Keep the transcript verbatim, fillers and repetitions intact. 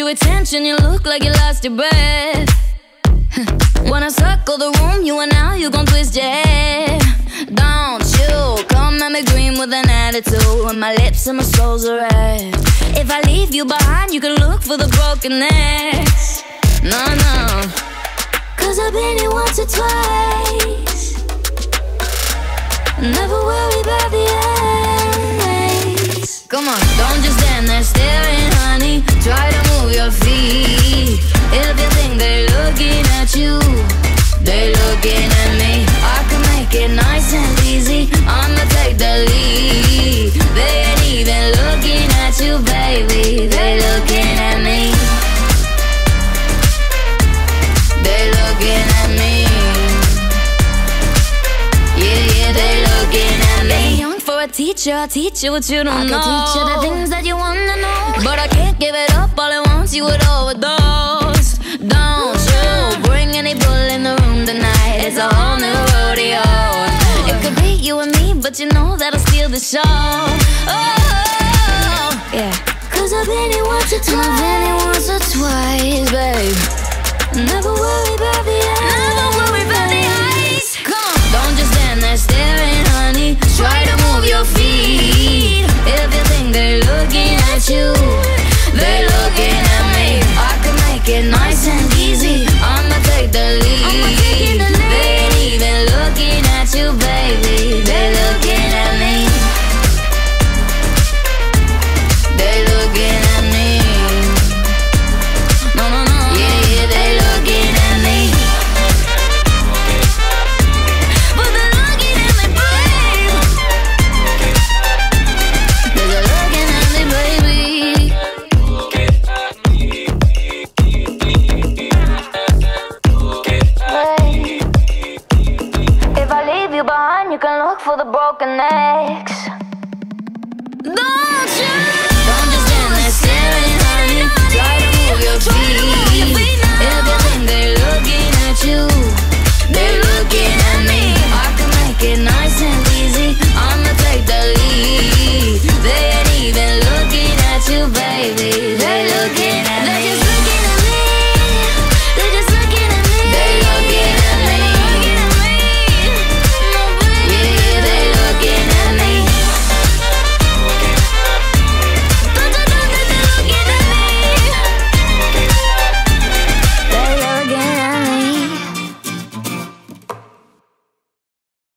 attention, you look like you lost your breath. Wanna circle the room, you and now you gon' twist your head. Don't you come at me green with an attitude, when my lips and my soul's are red. If I leave you behind, you can look for the broken necks. No, no, cause I've been here once or twice. Never worry about the endings. Come on, don't just stand there staring, honey. Try to move your feet. If you think they're looking at you, they're looking at me. I can make it nice and easy, I'ma take the lead. They ain't even looking at you, baby. They looking at me. They looking at me. Yeah, yeah, they looking at me. Young for a teacher, I'll teach you what you don't I know. I can teach you the things that you wanna know, but I can't give it up, all at once you would overdose. Don't you bring any bull in the room tonight, it's a whole new rodeo. It could be you and me, but you know that I'll steal the show. Oh, yeah, cause I've been here once or twice. I've been here once or twice, babe. Never worry about the ice. Never worry about the ice. Come on, don't just stand there staring, honey. Try to move your feet. If you think they're looking at you, they're looking at me. I can make it nice and easy, I'ma take the lead. They ain't even looking at you, baby. They're looking at me. They're looking at me. No, no, no. Yeah, yeah, they looking at me. But they're looking at me, babe. They're looking at me, baby. If I leave you behind, you can look for the broken necks. No!